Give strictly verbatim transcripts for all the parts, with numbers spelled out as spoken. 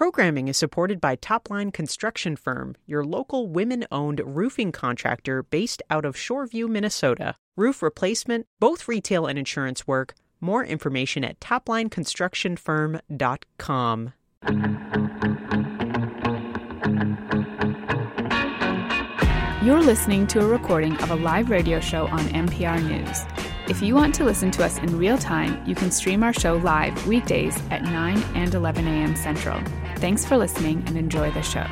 Programming is supported by Topline Construction Firm, your local women-owned roofing contractor based out of Shoreview, Minnesota. Roof replacement, both retail and insurance work. More information at topline construction firm dot com. You're listening to a recording of a live radio show on N P R News. If you want to listen to us in real time, you can stream our show live weekdays at nine and eleven a.m. Central. Thanks for listening and enjoy the show.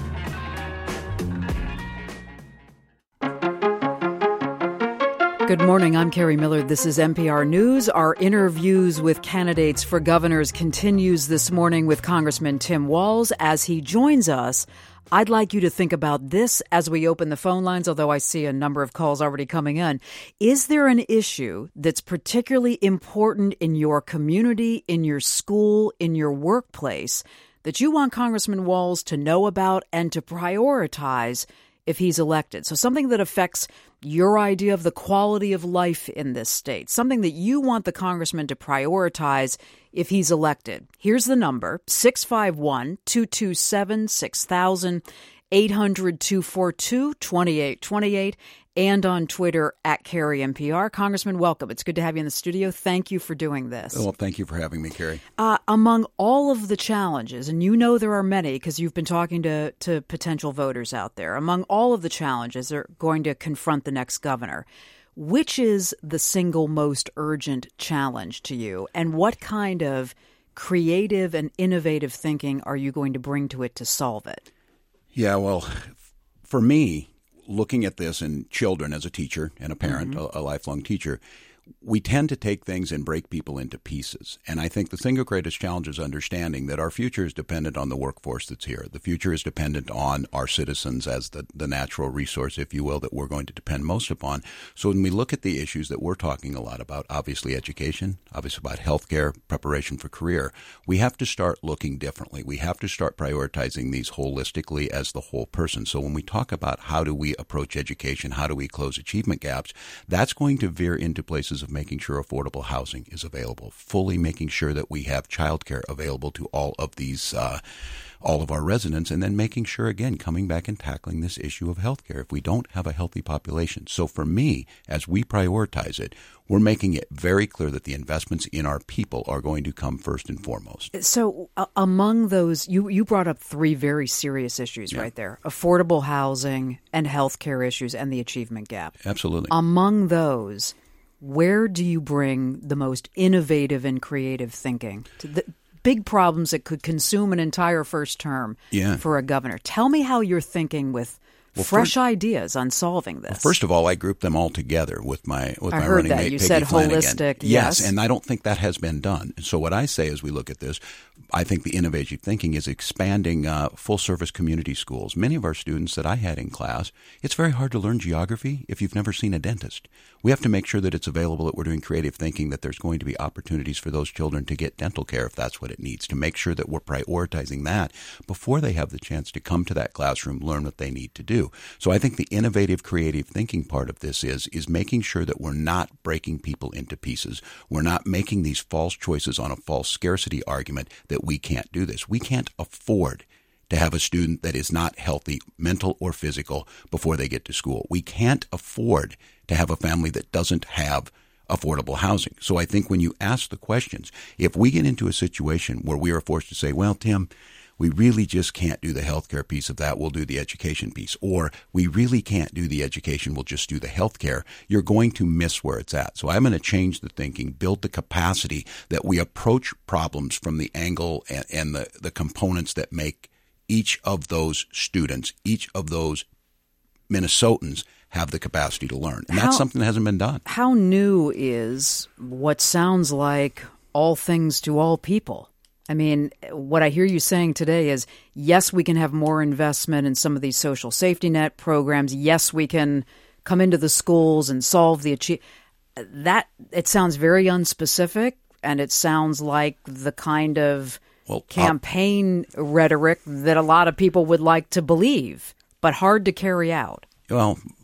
Good morning. I'm Carrie Miller. This is N P R News. Our interviews with candidates for governors continues this morning with Congressman Tim Walz. As he joins us, I'd like you to think about this as we open the phone lines, although I see a number of calls already coming in. Is there an issue that's particularly important in your community, in your school, in your workplace that you want Congressman Walz to know about and to prioritize if he's elected? So something that affects your idea of the quality of life in this state, something that you want the congressman to prioritize if he's elected. Here's the number, six five one, two two seven, six thousand, eight hundred, two four two, two eight two eight, and on Twitter at Carrie N P R. Congressman, welcome. It's good to have you in the studio. Thank you for doing this. Well, thank you for having me, Carrie. Uh, among all of the challenges, and you know there are many because you've been talking to, to potential voters out there, among all of the challenges that are going to confront the next governor, which is the single most urgent challenge to you? And what kind of creative and innovative thinking are you going to bring to it to solve it? Yeah, well, for me, looking at this in children as a teacher and a parent, mm-hmm. a, a lifelong teacher, we tend to take things and break people into pieces. And I think the single greatest challenge is understanding that our future is dependent on the workforce that's here. The future is dependent on our citizens as the, the natural resource, if you will, that we're going to depend most upon. So when we look at the issues that we're talking a lot about, obviously education, obviously about healthcare, preparation for career, we have to start looking differently. We have to start prioritizing these holistically as the whole person. So when we talk about how do we approach education, how do we close achievement gaps, that's going to veer into places of making sure affordable housing is available, fully making sure that we have childcare available to all of these, uh, all of our residents, and then making sure, again, coming back and tackling this issue of healthcare if we don't have a healthy population. So for me, as we prioritize it, we're making it very clear that the investments in our people are going to come first and foremost. So uh, among those, you, you brought up three very serious issues yeah. right there: affordable housing and healthcare issues and the achievement gap. Absolutely. Among those, where do you bring the most innovative and creative thinking to the big problems that could consume an entire first term yeah. for a governor? Tell me how you're thinking with well, fresh first, ideas on solving this. Well, first of all, I grouped them all together with my with I my heard running that. mate, you Peggy said Flanagan. Holistic. Yes, yes, and I don't think that has been done. So what I say as we look at this, I think the innovative thinking is expanding uh, full-service community schools. Many of our students that I had in class, it's very hard to learn geography if you've never seen a dentist. We have to make sure that it's available, that we're doing creative thinking, that there's going to be opportunities for those children to get dental care if that's what it needs, to make sure that we're prioritizing that before they have the chance to come to that classroom, learn what they need to do. So I think the innovative, creative thinking part of this is, is making sure that we're not breaking people into pieces. We're not making these false choices on a false scarcity argument that we can't do this. We can't afford to have a student that is not healthy, mental or physical, before they get to school. We can't afford to have a family that doesn't have affordable housing. So I think when you ask the questions, if we get into a situation where we are forced to say, well, Tim, we really just can't do the healthcare piece of that, we'll do the education piece, or we really can't do the education, we'll just do the healthcare, you're going to miss where it's at. So I'm going to change the thinking, build the capacity that we approach problems from the angle and, and the, the components that make each of those students, each of those Minnesotans have the capacity to learn. And how, that's something that hasn't been done. How new is what sounds like all things to all people? I mean, what I hear you saying today is, yes, we can have more investment in some of these social safety net programs. Yes, we can come into the schools and solve the achieve. That, it sounds very unspecific, and it sounds like the kind of well, campaign uh, rhetoric that a lot of people would like to believe, but hard to carry out. Well,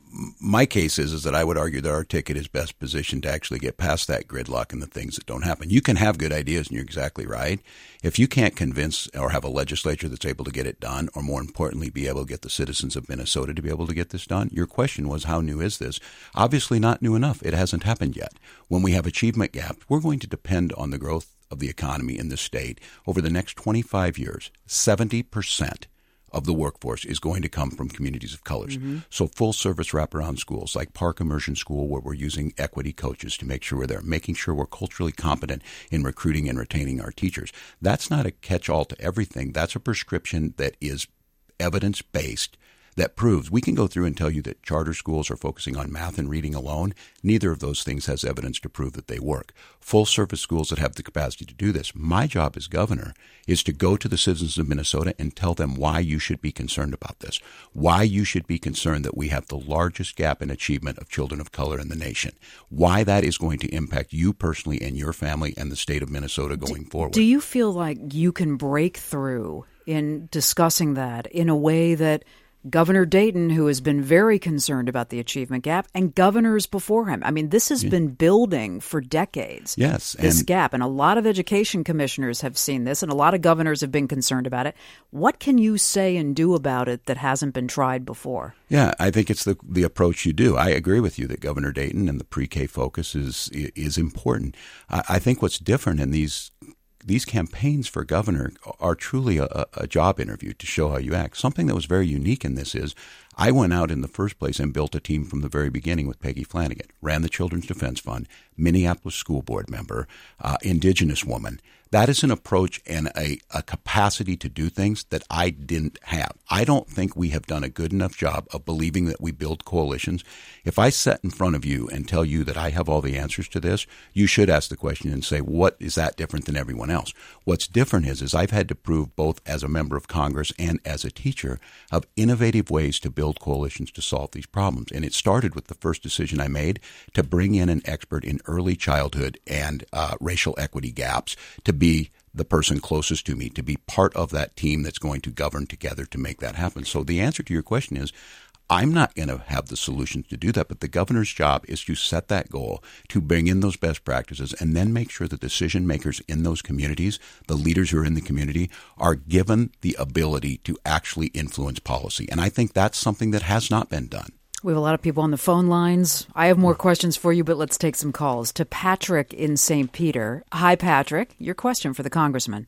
my case is, is that I would argue that our ticket is best positioned to actually get past that gridlock and the things that don't happen. You can have good ideas, and you're exactly right. If you can't convince or have a legislature that's able to get it done, or more importantly, be able to get the citizens of Minnesota to be able to get this done, your question was, how new is this? Obviously not new enough. It hasn't happened yet. When we have achievement gaps, we're going to depend on the growth of the economy in the state over the next twenty-five years. seventy percent of the workforce is going to come from communities of colors. Mm-hmm. So full service wraparound schools like Park Immersion School, where we're using equity coaches to make sure we're there, making sure we're culturally competent in recruiting and retaining our teachers. That's not a catch-all to everything. That's a prescription that is evidence-based, that proves. We can go through and tell you that charter schools are focusing on math and reading alone. Neither of those things has evidence to prove that they work. Full-service schools that have the capacity to do this. My job as governor is to go to the citizens of Minnesota and tell them why you should be concerned about this, why you should be concerned that we have the largest gap in achievement of children of color in the nation, why that is going to impact you personally and your family and the state of Minnesota going do, forward. Do you feel like you can break through in discussing that in a way that Governor Dayton, who has been very concerned about the achievement gap, and governors before him. I mean, this has yeah. been building for decades. Yes. This and gap. And a lot of education commissioners have seen this, and a lot of governors have been concerned about it. What can you say and do about it that hasn't been tried before? Yeah, I think it's the the approach you do. I agree with you that Governor Dayton and the pre-K focus is is important. I, I think what's different in these These campaigns for governor are truly a, a job interview to show how you act. Something that was very unique in this is I went out in the first place and built a team from the very beginning with Peggy Flanagan, ran the Children's Defense Fund, Minneapolis School Board member, uh, Indigenous woman. That is an approach and a, a capacity to do things that I didn't have. I don't think we have done a good enough job of believing that we build coalitions. If I sit in front of you and tell you that I have all the answers to this, you should ask the question and say, what is that different than everyone else? What's different is, is I've had to prove both as a member of Congress and as a teacher of innovative ways to build coalitions to solve these problems. And it started with the first decision I made to bring in an expert in early childhood and uh, racial equity gaps to be the person closest to me, to be part of that team that's going to govern together to make that happen. So the answer to your question is, I'm not going to have the solutions to do that, but the governor's job is to set that goal, to bring in those best practices, and then make sure the decision makers in those communities, the leaders who are in the community, are given the ability to actually influence policy. And I think that's something that has not been done. We have a lot of people on the phone lines. I have more questions for you, but let's take some calls. To Patrick in Saint Peter. Hi, Patrick. Your question for the congressman.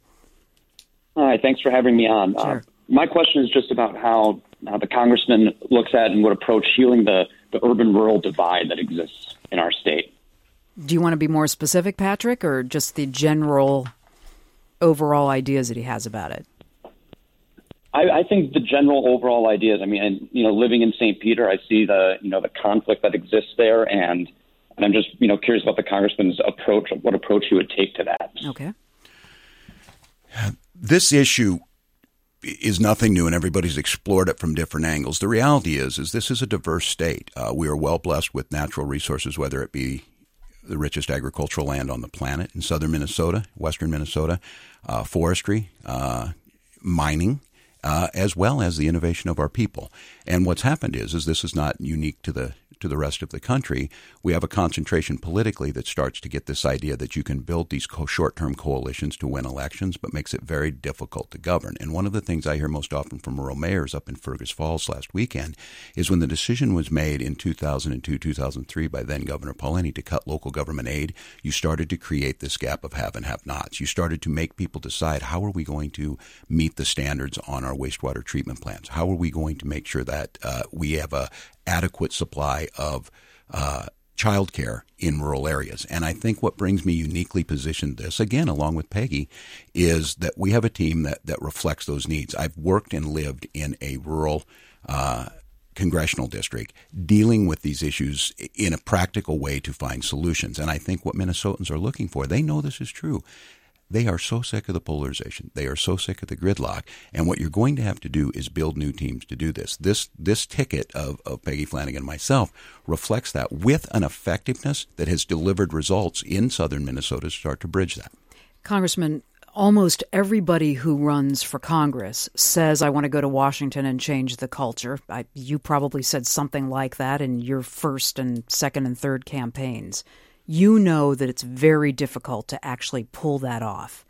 Hi, thanks for having me on. Sure. Uh, my question is just about how, how the congressman looks at and would approach healing the, the urban-rural divide that exists in our state. Do you want to be more specific, Patrick, or just the general overall ideas that he has about it? I, I think the general overall ideas. I mean, and, you know, living in Saint Peter, I see the you know the conflict that exists there, and and I'm just you know curious about the congressman's approach. What approach he would take to that? Okay. This issue is nothing new, and everybody's explored it from different angles. The reality is, is this is a diverse state. Uh, we are well blessed with natural resources, whether it be the richest agricultural land on the planet in southern Minnesota, western Minnesota, uh, forestry, uh, mining. Uh, as well as the innovation of our people. And what's happened is, is this is not unique to the to the rest of the country. We have a concentration politically that starts to get this idea that you can build these co- short-term coalitions to win elections, but makes it very difficult to govern. And one of the things I hear most often from rural mayors up in Fergus Falls last weekend is when the decision was made in two thousand two, two thousand three by then Governor Paulini to cut local government aid, you started to create this gap of have and have-nots. You started to make people decide, how are we going to meet the standards on our wastewater treatment plants? How are we going to make sure that uh, we have a adequate supply of uh, child care in rural areas? And I think what brings me uniquely positioned this, again, along with Peggy, is that we have a team that, that reflects those needs. I've worked and lived in a rural uh, congressional district dealing with these issues in a practical way to find solutions. And I think what Minnesotans are looking for, they know this is true. They are so sick of the polarization. They are so sick of the gridlock. And what you're going to have to do is build new teams to do this. This this ticket of, of Peggy Flanagan and myself reflects that with an effectiveness that has delivered results in southern Minnesota to start to bridge that. Congressman, almost everybody who runs for Congress says, I want to go to Washington and change the culture. I, you probably said something like that in your first and second and third campaigns. You know that it's very difficult to actually pull that off.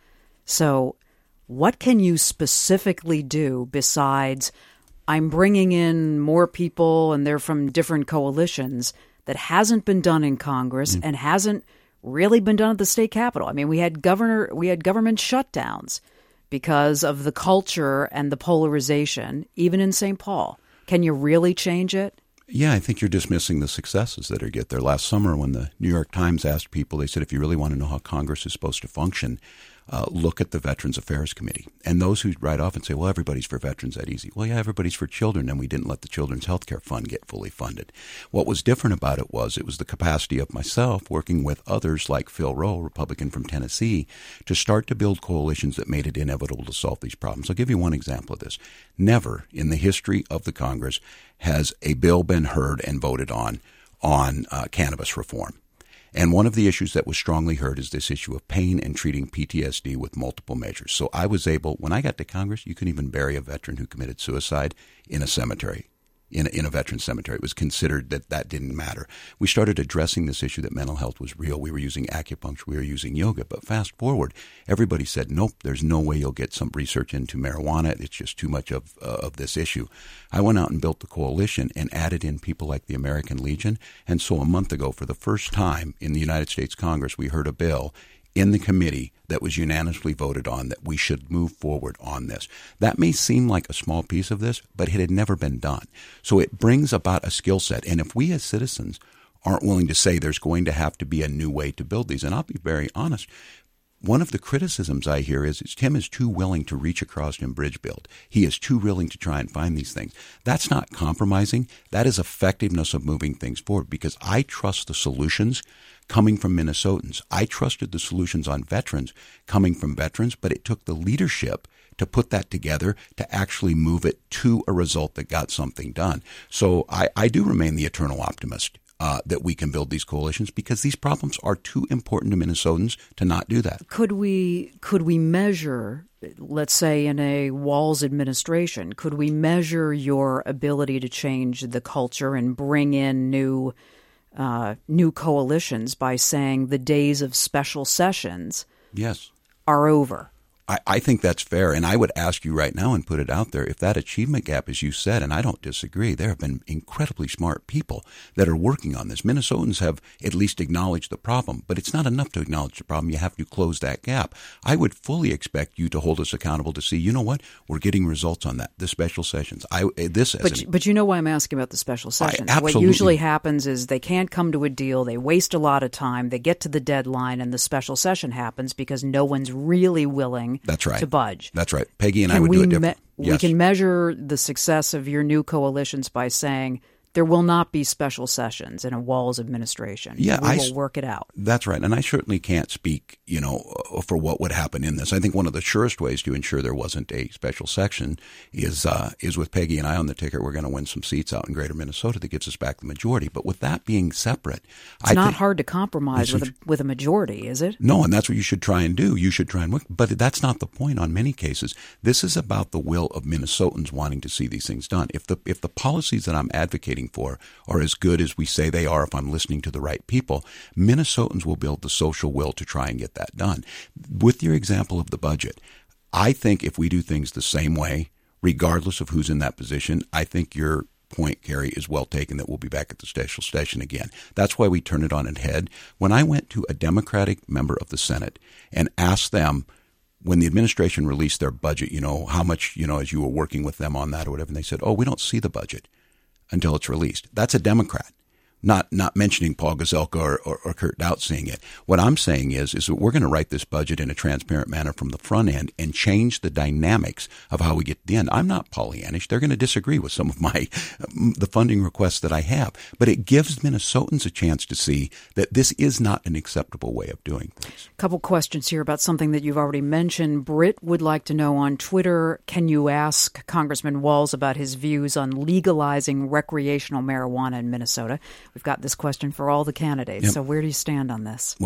So what can you specifically do besides I'm bringing in more people and they're from different coalitions that hasn't been done in Congress mm. and hasn't really been done at the state capitol? I mean, we had governor, we had government shutdowns because of the culture and the polarization, even in Saint Paul. Can you really change it? Yeah, I think you're dismissing the successes that are get there. Last summer when the New York Times asked people, they said, if you really want to know how Congress is supposed to function, uh, look at the Veterans Affairs Committee. And those who write off and say, well, everybody's for veterans, that easy. Well, yeah, everybody's for children, and we didn't let the Children's Health Care Fund get fully funded. What was different about it was it was the capacity of myself working with others like Phil Rowe, Republican from Tennessee, to start to build coalitions that made it inevitable to solve these problems. I'll give you one example of this. Never in the history of the Congress has a bill been heard and voted on on uh, cannabis reform. And one of the issues that was strongly heard is this issue of pain and treating P T S D with multiple measures. So I was able, when I got to Congress, you couldn't even bury a veteran who committed suicide in a cemetery. In a, in a veteran cemetery. It was considered that that didn't matter. We started addressing this issue that mental health was real. We were using acupuncture. We were using yoga. But fast forward, everybody said, nope, there's no way you'll get some research into marijuana. It's just too much of uh, of this issue. I went out and built the coalition and added in people like the American Legion. And so a month ago, for the first time in the United States Congress, we heard a bill in the committee that was unanimously voted on that we should move forward on this. That may seem like a small piece of this, but it had never been done. So it brings about a skill set. And if we as citizens aren't willing to say there's going to have to be a new way to build these, and I'll be very honest, one of the criticisms I hear is, is Tim is too willing to reach across and bridge build. He is too willing to try and find these things. That's not compromising. That is effectiveness of moving things forward, because I trust the solutions coming from Minnesotans. I trusted the solutions on veterans coming from veterans, but it took the leadership to put that together to actually move it to a result that got something done. So I, I do remain the eternal optimist uh, that we can build these coalitions, because these problems are too important to Minnesotans to not do that. Could we could we measure, let's say in a Walz administration, could we measure your ability to change the culture and bring in new Uh, new coalitions by saying the days of special sessions yes. are over? I, I think that's fair, and I would ask you right now and put it out there, if that achievement gap, as you said, and I don't disagree, there have been incredibly smart people that are working on this. Minnesotans have at least acknowledged the problem, but it's not enough to acknowledge the problem. You have to close that gap. I would fully expect you to hold us accountable to see, you know what, we're getting results on that, the special sessions. I this as But, an, but you know why I'm asking about the special sessions. I, absolutely. What usually happens is they can't come to a deal, they waste a lot of time, they get to the deadline, and the special session happens because no one's really willing That's right. to budge. That's right. Peggy and can I would we do it different. Me- yes. We can measure the success of your new coalitions by saying there will not be special sessions in a Walz administration. Yeah, we I, will work it out. That's right. And I certainly can't speak, you know, for what would happen in this. I think one of the surest ways to ensure there wasn't a special section is uh, is with Peggy and I on the ticket. We're going to win some seats out in greater Minnesota that gives us back the majority. But with that being separate, it's I not think, hard to compromise with a, with a majority, is it? No, and that's what you should try and do. You should try and work. But that's not the point on many cases. This is about the will of Minnesotans wanting to see these things done. If the if the policies that I'm advocating for are as good as we say they are, if I'm listening to the right people, Minnesotans will build the social will to try and get that done. With your example of the budget, I think if we do things the same way, regardless of who's in that position, I think your point, Carrie, is well taken that we'll be back at the special session again. That's why we turn it on its head. When I went to a Democratic member of the Senate and asked them, when the administration released their budget, you know, how much, you know, as you were working with them on that or whatever, and they said, oh, we don't see the budget until it's released. That's a Democrat. Not not mentioning Paul Gazelka or, or, or Kurt Doubt seeing it. What I'm saying is, is that we're going to write this budget in a transparent manner from the front end and change the dynamics of how we get to the end. I'm not Pollyannish. They're going to disagree with some of my the funding requests that I have. But it gives Minnesotans a chance to see that this is not an acceptable way of doing things. A couple questions here about something that you've already mentioned. Britt would like to know on Twitter, can you ask Congressman Walz about his views on legalizing recreational marijuana in Minnesota? We've got this question for all the candidates. Yep. So where do you stand on this? Well,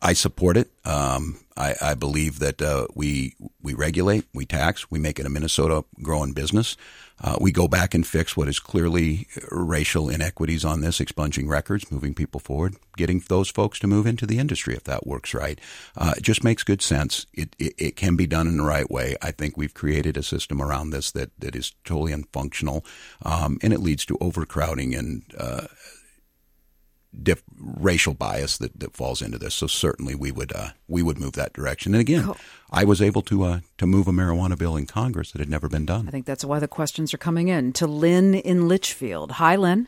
I support it. Um, I, I believe that uh, we we regulate, we tax, we make it a Minnesota-growing business. Uh, we go back and fix what is clearly racial inequities on this, expunging records, moving people forward, getting those folks to move into the industry if that works right. Uh, it just makes good sense. It, it it can be done in the right way. I think we've created a system around this that, that is totally unfunctional, um, and it leads to overcrowding and uh, Diff, racial bias that, that falls into this. So certainly we would uh, we would move that direction. And again, cool. I was able to uh, to move a marijuana bill in Congress that had never been done. I think that's why the questions are coming in. To Lynn in Litchfield. Hi, Lynn.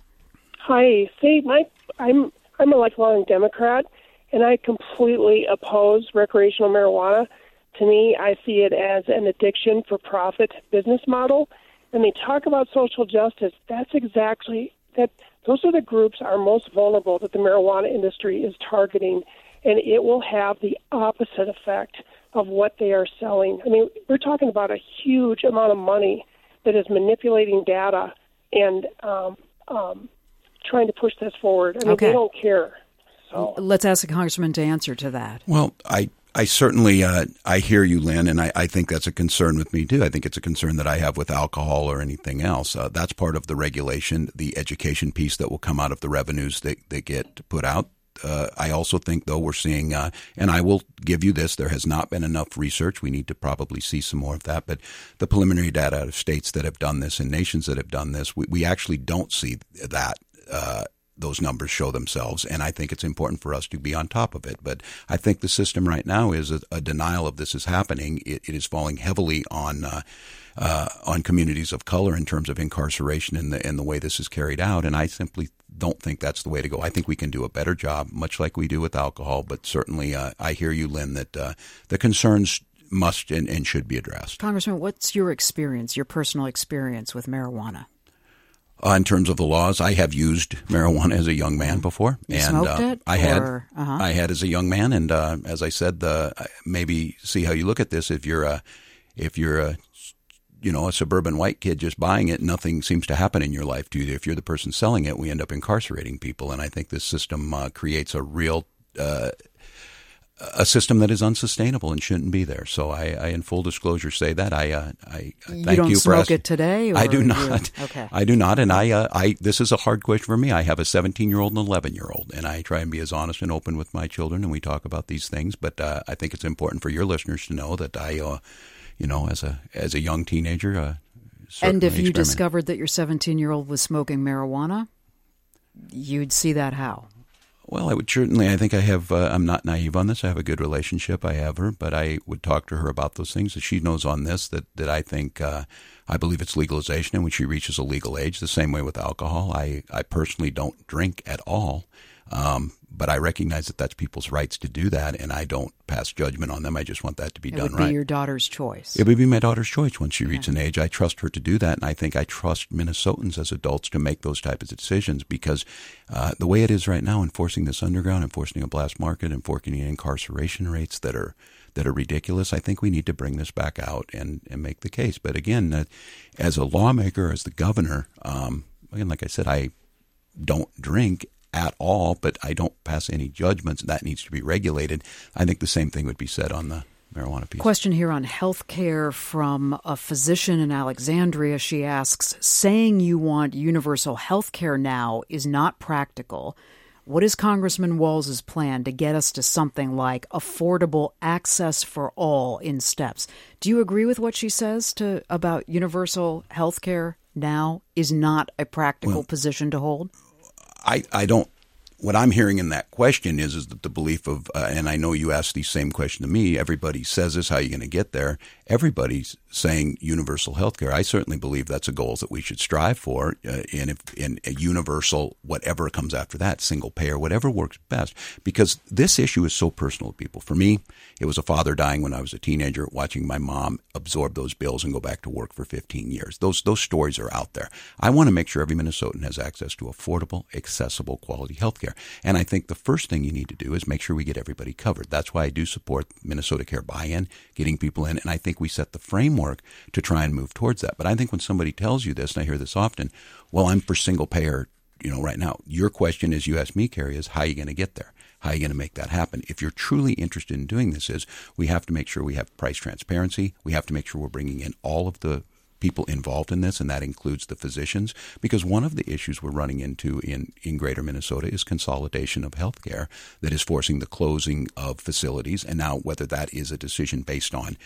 Hi. See, my I'm I'm a lifelong Democrat, and I completely oppose recreational marijuana. To me, I see it as an addiction for profit business model. And they talk about social justice. That's exactly that. Those are the groups are most vulnerable that the marijuana industry is targeting, and it will have the opposite effect of what they are selling. I mean, we're talking about a huge amount of money that is manipulating data and um, um, trying to push this forward. I mean, okay. They don't care. So. Let's ask the congressman to answer to that. Well, I I certainly uh, I hear you, Lynn, and I, I think that's a concern with me too. I think it's a concern that I have with alcohol or anything else. Uh, that's part of the regulation, the education piece that will come out of the revenues that, that get put out. Uh, I also think, though, we're seeing, uh, and I will give you this, there has not been enough research. We need to probably see some more of that. But the preliminary data out of states that have done this and nations that have done this, we, we actually don't see that uh those numbers show themselves, and I think it's important for us to be on top of it. But I think the system right now is a, a denial of this is happening. It, it is falling heavily on uh, uh, on communities of color in terms of incarceration and the, and the way this is carried out, and I simply don't think that's the way to go. I think we can do a better job, much like we do with alcohol, but certainly uh, I hear you, Lynn, that uh, the concerns must and, and should be addressed. Congressman, what's your experience, your personal experience with marijuana? Uh, in terms of the laws, I have used marijuana as a young man before, you and smoked uh, it, I had, or, uh-huh. I had as a young man, and uh, as I said, the maybe see how you look at this. If you're a, if you're a, you know, a suburban white kid just buying it, nothing seems to happen in your life to you. If you're the person selling it, we end up incarcerating people, and I think this system uh, creates a real. Uh, A system that is unsustainable and shouldn't be there. So I, I in full disclosure, say that I, uh, I, I thank you, you don't for smoke asking. it today. Or I do not. Okay. I do not, and I, uh, I. This is a hard question for me. I have a seventeen-year-old and an eleven-year-old, and I try and be as honest and open with my children, and we talk about these things. But uh, I think it's important for your listeners to know that I, uh, you know, as a as a young teenager, uh, and if you discovered that your seventeen-year-old was smoking marijuana, you'd see that how? Well, I would certainly, I think I have, uh, I'm not naive on this. I have a good relationship. I have her, but I would talk to her about those things that she knows on this, that, that I think, uh, I believe it's legalization. And when she reaches a legal age, the same way with alcohol, I, I personally don't drink at all. Um, but I recognize that that's people's rights to do that, and I don't pass judgment on them. I just want that to be it done right. It would be your daughter's choice. It would be my daughter's choice once she reaches an age. I trust her to do that, and I think I trust Minnesotans as adults to make those types of decisions because uh, the way it is right now, enforcing this underground, enforcing a blast market, enforcing incarceration rates that are that are ridiculous, I think we need to bring this back out and, and make the case. But again, uh, as a lawmaker, as the governor, um, again, like I said, I don't drink at all, but I don't pass any judgments. That needs to be regulated. I think the same thing would be said on the marijuana piece. Question here on health care from a physician in Alexandria. She asks, saying you want universal health care now is not practical. What is Congressman Walz's plan to get us to something like affordable access for all in steps? Do you agree with what she says to about universal health care now is not a practical well, position to hold? I, I don't – what I'm hearing in that question is is that the belief of uh, – and I know you asked the same question to me. Everybody says this, how are you going to get there? Everybody's saying universal health care. I certainly believe that's a goal that we should strive for uh, in, if, in a universal whatever comes after that, single payer, whatever works best. Because this issue is so personal to people. For me, it was a father dying when I was a teenager, watching my mom absorb those bills and go back to work for fifteen years. Those those stories are out there. I want to make sure every Minnesotan has access to affordable, accessible, quality health care. And I think the first thing you need to do is make sure we get everybody covered. That's why I do support Minnesota Care buy-in, getting people in. And I think we set the framework to try and move towards that. But I think when somebody tells you this, and I hear this often, well, I'm for single payer, you know, right now. Your question is, you asked me, Carrie, is how are you going to get there? How How are you going to make that happen? If you're truly interested in doing this, is we have to make sure we have price transparency. We have to make sure we're bringing in all of the people involved in this, and that includes the physicians, because one of the issues we're running into in, in greater Minnesota is consolidation of healthcare that is forcing the closing of facilities. And now whether that is a decision based on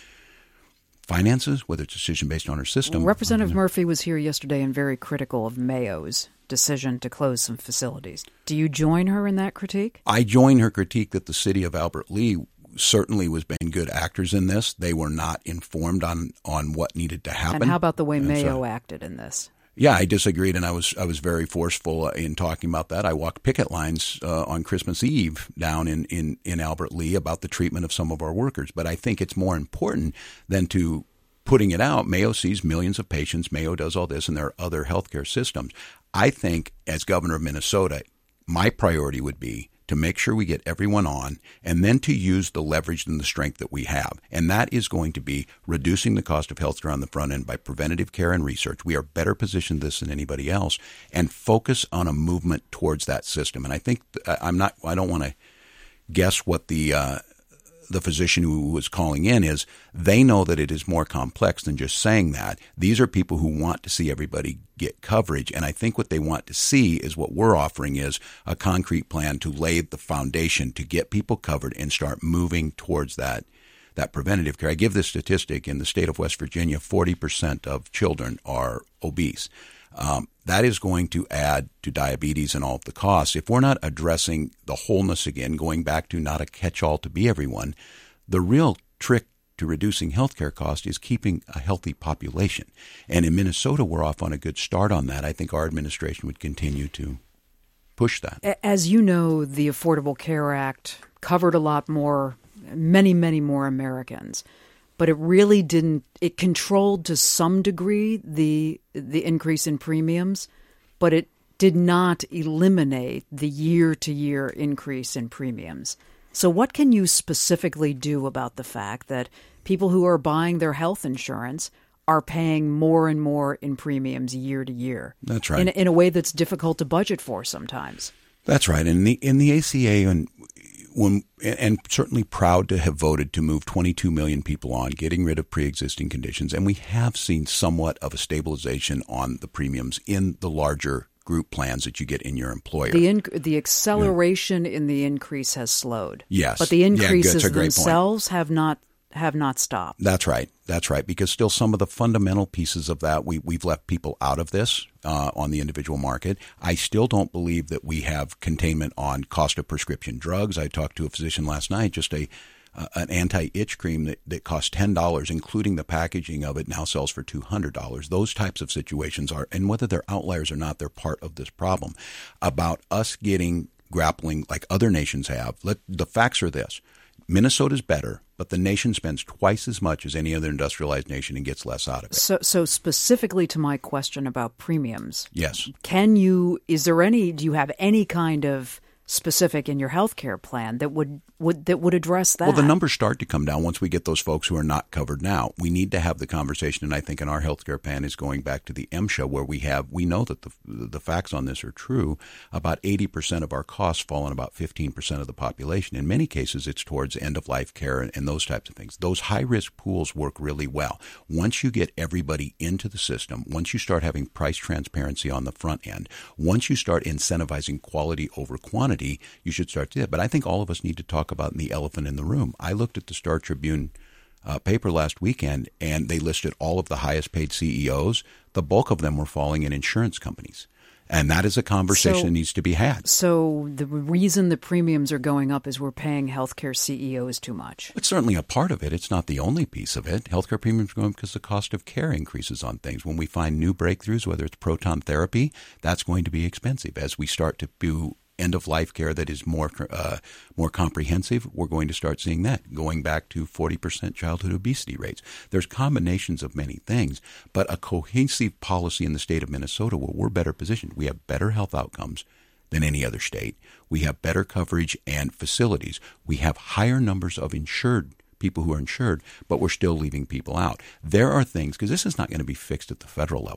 finances, whether it's a decision based on our system. Well, Representative Murphy was here yesterday and very critical of Mayo's decision to close some facilities. Do you join her in that critique? I join her critique that the city of Albert Lea certainly was being good actors in this. They were not informed on, on what needed to happen. And how about the way and Mayo so, acted in this? Yeah, I disagreed, and I was I was very forceful in talking about that. I walked picket lines uh, on Christmas Eve down in, in, in Albert Lea about the treatment of some of our workers. But I think it's more important than to putting it out. Mayo sees millions of patients. Mayo does all this, and there are other healthcare systems. I think as governor of Minnesota, my priority would be to make sure we get everyone on, and then to use the leverage and the strength that we have. And that is going to be reducing the cost of healthcare on the front end by preventative care and research. We are better positioned this than anybody else, and focus on a movement towards that system. And I think I'm not, I don't want to guess what the, uh, the physician who was calling in is. They know that it is more complex than just saying that. These are people who want to see everybody get coverage, and I think what they want to see is what we're offering is a concrete plan to lay the foundation to get people covered and start moving towards that that preventative care. I give this statistic: in the state of West Virginia, forty percent of children are obese. Um, that is going to add to diabetes and all of the costs. If we're not addressing the wholeness again, going back to not a catch-all to be everyone, the real trick to reducing healthcare costs is keeping a healthy population. And in Minnesota, we're off on a good start on that. I think our administration would continue to push that. As you know, the Affordable Care Act covered a lot more, many, many more Americans. But it really didn't, it controlled to some degree the the increase in premiums, but it did not eliminate the year-to-year increase in premiums. So what can you specifically do about the fact that people who are buying their health insurance are paying more and more in premiums year to year? That's right. In, in a way that's difficult to budget for sometimes. That's right. And the, in the A C A, and when and certainly proud to have voted to move twenty-two million people on, getting rid of pre-existing conditions. And we have seen somewhat of a stabilization on the premiums in the larger group plans that you get in your employer. The inc- the acceleration yeah. in the increase has slowed. Yes. But the increases yeah, themselves point. have not have not stopped. That's right. That's right. Because still some of the fundamental pieces of that, we, we've left people out of this uh, on the individual market. I still don't believe that we have containment on cost of prescription drugs. I talked to a physician last night, just a uh, an anti-itch cream that, that costs ten dollars, including the packaging of it, now sells for two hundred dollars. Those types of situations are, and whether they're outliers or not, they're part of this problem. About us getting, grappling like other nations have, let, the facts are this. Minnesota's better, but the nation spends twice as much as any other industrialized nation and gets less out of it. So, so specifically to my question about premiums. Yes. Can you, is there any, do you have any kind of specific in your health care plan that would, would that would address that? Well, the numbers start to come down once we get those folks who are not covered now. We need to have the conversation, and I think in our health care plan is going back to the MSHA, where we have, we know that the the facts on this are true. About eighty percent of our costs fall on about fifteen percent of the population. In many cases, it's towards end-of-life care and, and those types of things. Those high-risk pools work really well. Once you get everybody into the system, once you start having price transparency on the front end, once you start incentivizing quality over quantity, you should start to do that. But I think all of us need to talk about the elephant in the room. I looked at the Star Tribune uh, paper last weekend, and they listed all of the highest paid C E Os. The bulk of them were falling in insurance companies. And that is a conversation so, that needs to be had. So the reason the premiums are going up is we're paying healthcare C E Os too much. It's certainly a part of it. It's not the only piece of it. Healthcare premiums are going up because the cost of care increases on things. When we find new breakthroughs, whether it's proton therapy, that's going to be expensive. As we start to do end-of-life care that is more uh, more comprehensive, we're going to start seeing that, going back to forty percent childhood obesity rates. There's combinations of many things, but a cohesive policy in the state of Minnesota where we're better positioned. We have better health outcomes than any other state. We have better coverage and facilities. We have higher numbers of insured people who are insured, but we're still leaving people out. There are things, because this is not going to be fixed at the federal level.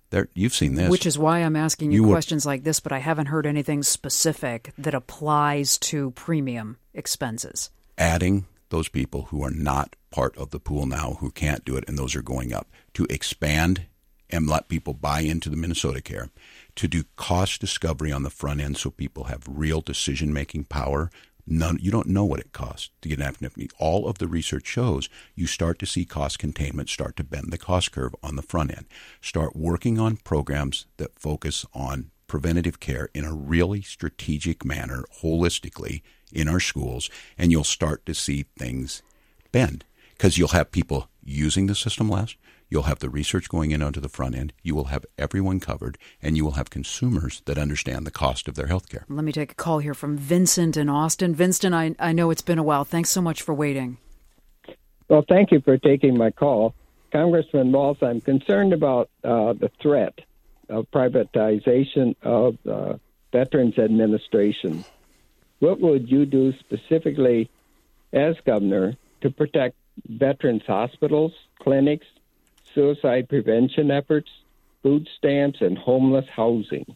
There, you've seen this. Which is why I'm asking you, you questions were, like this, but I haven't heard anything specific that applies to premium expenses. Adding those people who are not part of the pool now, who can't do it, and those are going up, to expand and let people buy into the Minnesota Care, to do cost discovery on the front end so people have real decision-making power. None, you don't know what it costs to get an apnea. All of the research shows you start to see cost containment start to bend the cost curve on the front end. Start working on programs that focus on preventative care in a really strategic manner, holistically, in our schools, and you'll start to see things bend because you'll have people using the system less. You'll have the research going in onto the front end. You will have everyone covered, and you will have consumers that understand the cost of their health care. Let me take a call here from Vincent in Austin. Vincent, I, I know it's been a while. Thanks so much for waiting. Well, thank you for taking my call. Congressman Walz, I'm concerned about uh, the threat of privatization of uh, Veterans Administration. What would you do specifically as governor to protect veterans' hospitals, clinics, suicide prevention efforts, food stamps, and homeless housing?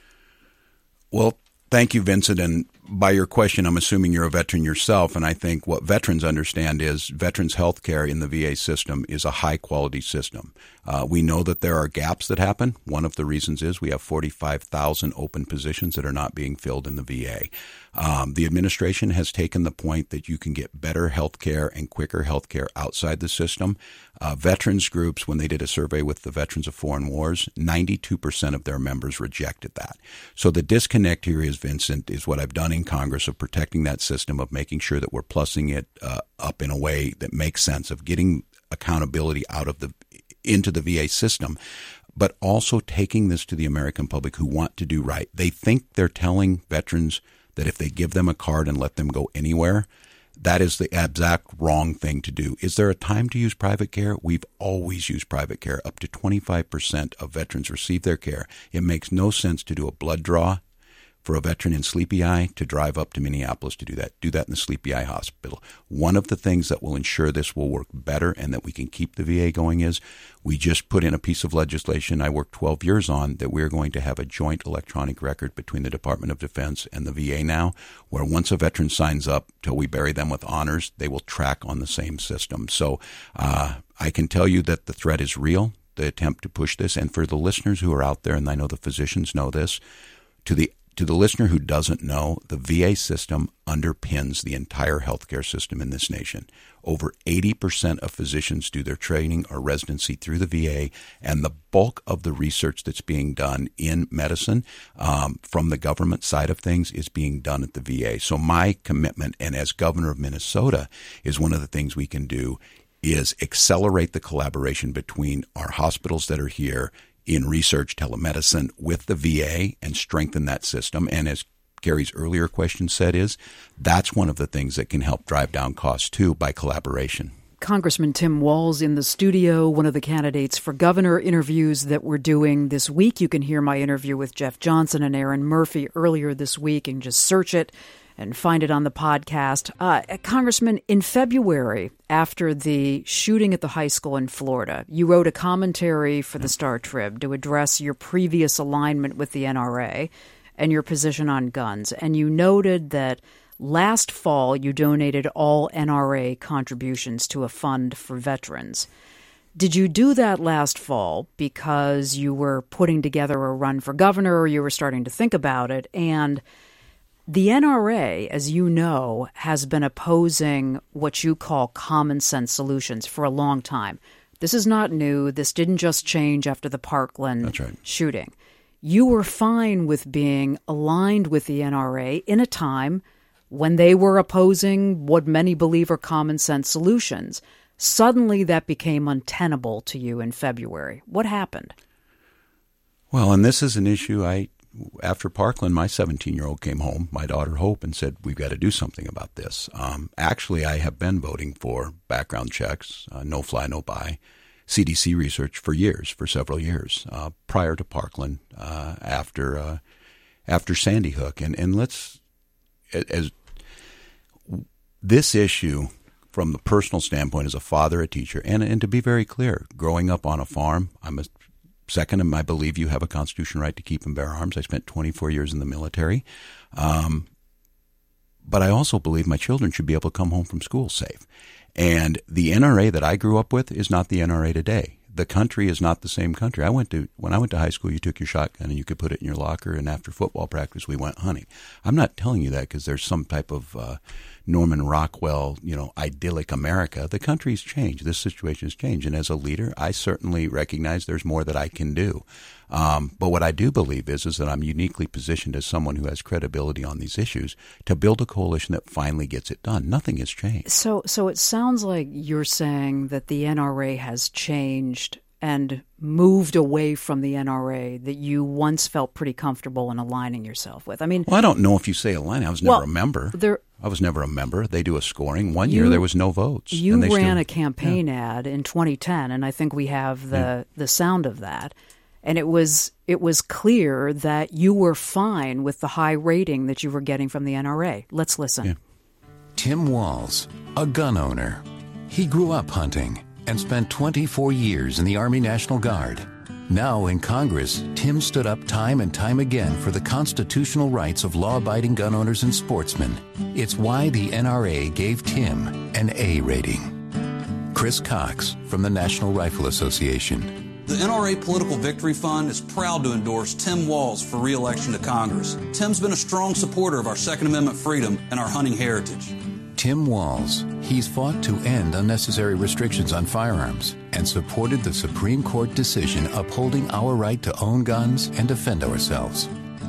Well, thank you, Vincent. And by your question, I'm assuming you're a veteran yourself. And I think what veterans understand is veterans' health care in the V A system is a high-quality system. Uh, we know that there are gaps that happen. One of the reasons is we have forty-five thousand open positions that are not being filled in the V A. Um, the administration has taken the point that you can get better health care and quicker health care outside the system. Uh, veterans groups, when they did a survey with the Veterans of Foreign Wars, ninety-two percent of their members rejected that. So the disconnect here is, Vincent, is what I've done in Congress of protecting that system, of making sure that we're plussing it uh, up in a way that makes sense, of getting accountability out of the into the V A system, but also taking this to the American public who want to do right. They think they're telling veterans that if they give them a card and let them go anywhere, that is the exact wrong thing to do. Is there a time to use private care? We've always used private care. Up to twenty-five percent of veterans receive their care. It makes no sense to do a blood draw for a veteran in Sleepy Eye to drive up to Minneapolis to do that. Do that in the Sleepy Eye Hospital. One of the things that will ensure this will work better and that we can keep the V A going is we just put in a piece of legislation I worked twelve years on that we're going to have a joint electronic record between the Department of Defense and the V A now, where once a veteran signs up till we bury them with honors, they will track on the same system. So uh, I can tell you that the threat is real, the attempt to push this. And for the listeners who are out there, and I know the physicians know this, to the To the listener who doesn't know, the V A system underpins the entire healthcare system in this nation. Over eighty percent of physicians do their training or residency through the V A, and the bulk of the research that's being done in medicine um, from the government side of things is being done at the V A. So my commitment, and as governor of Minnesota, is one of the things we can do is accelerate the collaboration between our hospitals that are here in research telemedicine with the V A and strengthen that system. And as Gary's earlier question said, is that's one of the things that can help drive down costs too by collaboration. Congressman Tim Walz in the studio, one of the candidates for governor interviews that we're doing this week. You can hear my interview with Jeff Johnson and Aaron Murphy earlier this week, and just search it and find it on the podcast. Uh, Congressman, in February, after the shooting at the high school in Florida, you wrote a commentary for the Star Trib to address your previous alignment with the N R A and your position on guns. And you noted that last fall you donated all N R A contributions to a fund for veterans. Did you do that last fall because you were putting together a run for governor, or you were starting to think about it? And the N R A, as you know, has been opposing what you call common sense solutions for a long time. This is not new. This didn't just change after the Parkland That's right. shooting. You were fine with being aligned with the N R A in a time when they were opposing what many believe are common sense solutions. Suddenly that became untenable to you in February. What happened? Well, and this is an issue I... After Parkland, my seventeen-year-old came home, my daughter Hope, and said, we've got to do something about this. Um, actually, I have been voting for background checks, uh, no fly, no buy, C D C research for years, for several years, uh, prior to Parkland, uh, after uh, after Sandy Hook. And, and let's, as this issue, from the personal standpoint as a father, a teacher, and, and to be very clear, growing up on a farm, I'm a Second, I believe you have a constitutional right to keep and bear arms. I spent twenty-four years in the military. Um, but I also believe my children should be able to come home from school safe. And the N R A that I grew up with is not the N R A today. The country is not the same country. I went to when I went to high school, you took your shotgun and you could put it in your locker, and after football practice, we went hunting. I'm not telling you that because there's some type of uh, Norman Rockwell, you know, idyllic America. The country's changed. This situation has changed, and as a leader, I certainly recognize there's more that I can do. Um, but what I do believe is is that I'm uniquely positioned as someone who has credibility on these issues to build a coalition that finally gets it done. Nothing has changed. So, so it sounds like you're saying that the N R A has changed and moved away from the N R A that you once felt pretty comfortable in aligning yourself with. I mean, well, I don't know if you say align. I was never well, a member. There, I was never a member. They do a scoring. One you, year there was no votes. You and they ran still, a campaign yeah. ad in twenty ten, and I think we have the, yeah. the sound of that. And it was it was clear that you were fine with the high rating that you were getting from the N R A. Let's listen. Yeah. Tim Walz, a gun owner. He grew up hunting and spent twenty-four years in the Army National Guard. Now in Congress, Tim stood up time and time again for the constitutional rights of law-abiding gun owners and sportsmen. It's why the N R A gave Tim an A rating. Chris Cox from the National Rifle Association. The N R A Political Victory Fund is proud to endorse Tim Walz for re-election to Congress. Tim's been a strong supporter of our Second Amendment freedom and our hunting heritage. Tim Walz. He's fought to end unnecessary restrictions on firearms and supported the Supreme Court decision upholding our right to own guns and defend ourselves.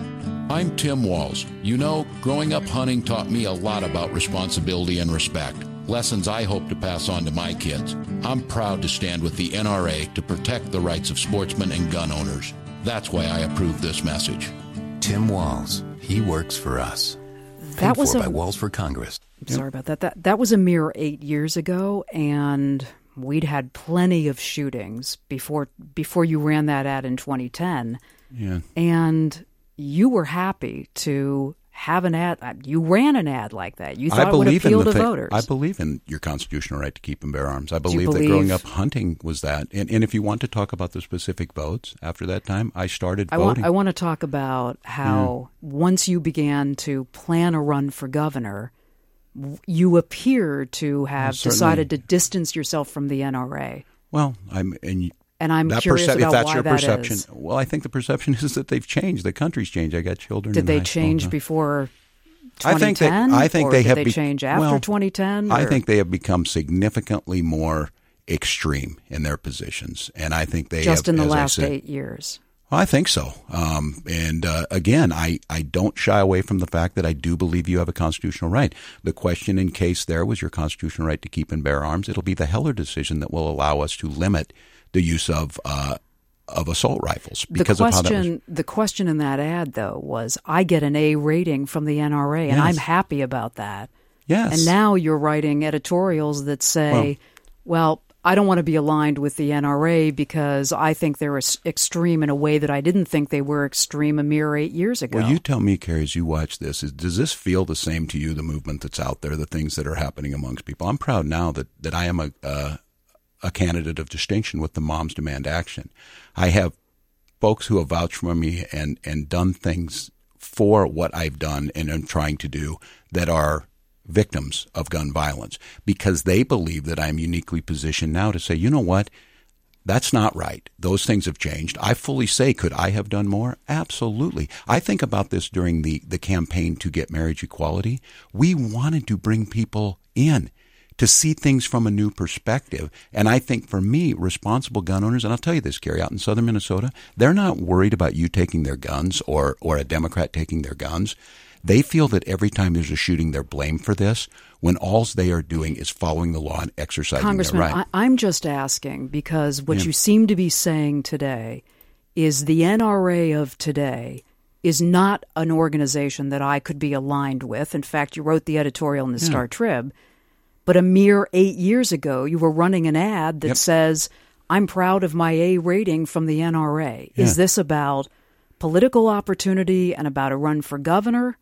I'm Tim Walz. You know, growing up hunting taught me a lot about responsibility and respect. Lessons I hope to pass on to my kids. I'm proud to stand with the N R A to protect the rights of sportsmen and gun owners. That's why I approve this message. Tim Walz. He works for us. That Paid was for a, by Walz for Congress. Sorry about that. That that was a mere eight years ago, and we'd had plenty of shootings before before you ran that ad in twenty ten. Yeah. And you were happy to have an ad. You ran an ad like that. You thought I it would believe appeal in the to thing, voters. I believe in your constitutional right to keep and bear arms. I believe, believe that growing up hunting was that. And, and if you want to talk about the specific votes after that time, I started I voting. Want, I want to talk about how yeah. once you began to plan a run for governor, you appear to have well, decided to distance yourself from the N R A. Well, I'm and. And I'm that curious perce- about if that's why your that perception. is. Well, I think the perception is that they've changed. The country's changed. I got children. Did in they high change school. before I think twenty ten? they, I think or they did have they be- change after well, twenty ten? I or? think they have become significantly more extreme in their positions, and I think they just have, in the as last I said, eight years. I think so. Um, and uh, again, I, I don't shy away from the fact that I do believe you have a constitutional right. The question in case there was your constitutional right to keep and bear arms. It'll be the Heller decision that will allow us to limit the use of uh, of assault rifles because the question, of how that was. The question in that ad, though, was I get an A rating from the N R A, and Yes. I'm happy about that. Yes. And now you're writing editorials that say, well, well I don't want to be aligned with the N R A because I think they're extreme in a way that I didn't think they were extreme a mere eight years ago. Well, you tell me, Carrie, as you watch this, is, does this feel the same to you, the movement that's out there, the things that are happening amongst people? I'm proud now that, that I am a, uh, a candidate of distinction with the Moms Demand Action. I have folks who have vouched for me and, and done things for what I've done and am trying to do that are victims of gun violence because they believe that I'm uniquely positioned now to say, you know what, that's not right. Those things have changed. I fully say, could I have done more? Absolutely. I think about this during the, the campaign to get marriage equality. We wanted to bring people in to see things from a new perspective. And I think for me, responsible gun owners, and I'll tell you this, Gary, out in southern Minnesota, they're not worried about you taking their guns or, or a Democrat taking their guns. They feel that every time there's a shooting, they're blamed for this, when all they are doing is following the law and exercising Congressman, their right. I, I'm just asking because what Yeah. you seem to be saying today is the N R A of today is not an organization that I could be aligned with. In fact, you wrote the editorial in the Yeah. Star Trib, but a mere eight years ago, you were running an ad that Yep. says, I'm proud of my A rating from the N R A. Yeah. Is this about political opportunity and about a run for governor?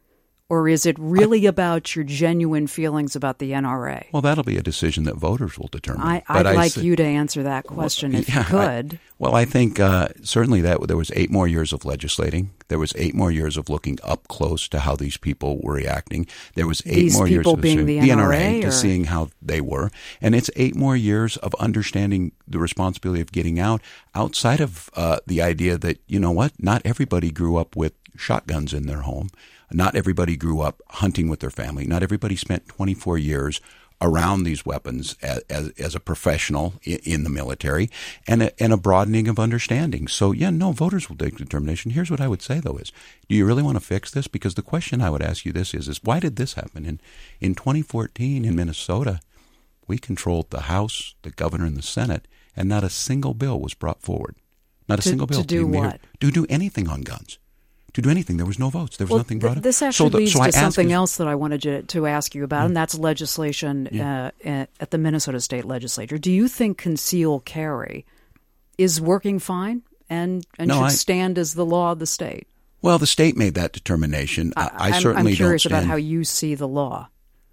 Or is it really I, about your genuine feelings about the N R A? Well, that'll be a decision that voters will determine. I, I'd I like say, you to answer that question well, if yeah, you could. I, well, I think uh, certainly that there was eight more years of legislating. There was eight more years of looking up close to how these people were reacting. There was eight these more years of being the, the N R A, N R A to or? seeing how they were. And it's eight more years of understanding the responsibility of getting out outside of uh, the idea that, you know what, not everybody grew up with shotguns in their home. Not everybody grew up hunting with their family. Not everybody spent twenty-four years around these weapons as, as, as a professional in, in the military, and a, and a broadening of understanding. So, yeah, no, voters will take determination. Here's what I would say, though, is do you really want to fix this? Because the question I would ask you this is, is why did this happen? In, in twenty fourteen in Minnesota, we controlled the House, the governor, and the Senate, and not a single bill was brought forward. Not a to, single bill. To do to what? To do anything on guns. To do anything. There was no votes. There was well, nothing brought th- up. This actually so the, leads so to I something is, else that I wanted to, to ask you about, mm. and that's legislation yeah. uh, at the Minnesota State Legislature. Do you think concealed carry is working fine and, and no, should I, stand as the law of the state? Well, the state made that determination. I, I I'm, certainly I'm curious don't about stand. how you see the law.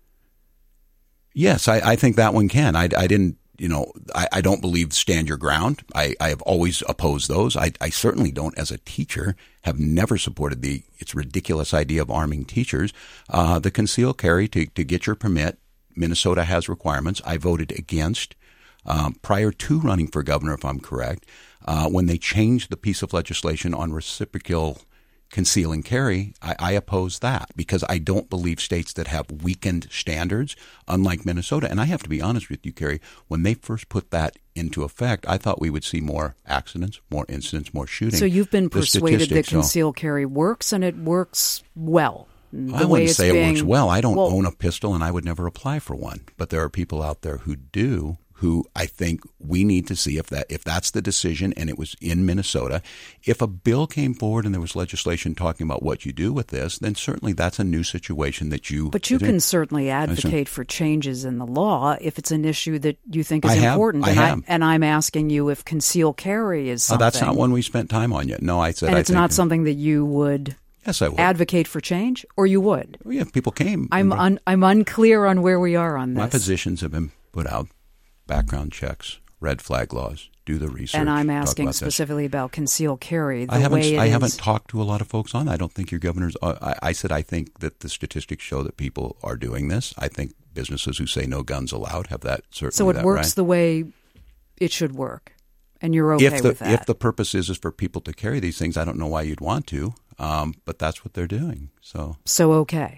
Yes, I, I think that one can. I, I didn't, you know, I, I don't believe stand your ground. I, I have always opposed those. I, I certainly don't, as a teacher, have never supported the it's ridiculous idea of arming teachers. Uh, the concealed carry to, to get your permit, Minnesota has requirements. I voted against um, prior to running for governor, if I'm correct, uh, when they changed the piece of legislation on reciprocal conceal and carry, I, I oppose that because I don't believe states that have weakened standards, unlike Minnesota. And I have to be honest with you, Carrie, when they first put that into effect, I thought we would see more accidents, more incidents, more shooting. So you've been persuaded that so, conceal carry works, and it works well. The I wouldn't say being, it works well. I don't well, own a pistol, and I would never apply for one. But there are people out there who do, who I think we need to see if that if that's the decision, and it was in Minnesota. If a bill came forward and there was legislation talking about what you do with this, then certainly that's a new situation that you... But you can certainly advocate for changes in the law if it's an issue that you think is I have, important. I and, have. I, and I'm asking you if conceal carry is something... Oh, that's not one we spent time on yet. No, I said... And I it's think not something that you would... Yes, I would. Advocate for change, or you would? Well, yeah, if people came. I'm un, I'm unclear on where we are on this. My positions have been put out. Background checks, red flag laws, do the research. And I'm asking about specifically this. about concealed carry. The I haven't. way it I is. haven't talked to a lot of folks on that. I don't think your governor's. Uh, I, I said I think that the statistics show that people are doing this. I think businesses who say no guns allowed have that certainly. So it that works right. the way it should work, and you're okay if the, with that. If the purpose is is for people to carry these things, I don't know why you'd want to. Um, but that's what they're doing. So. So okay.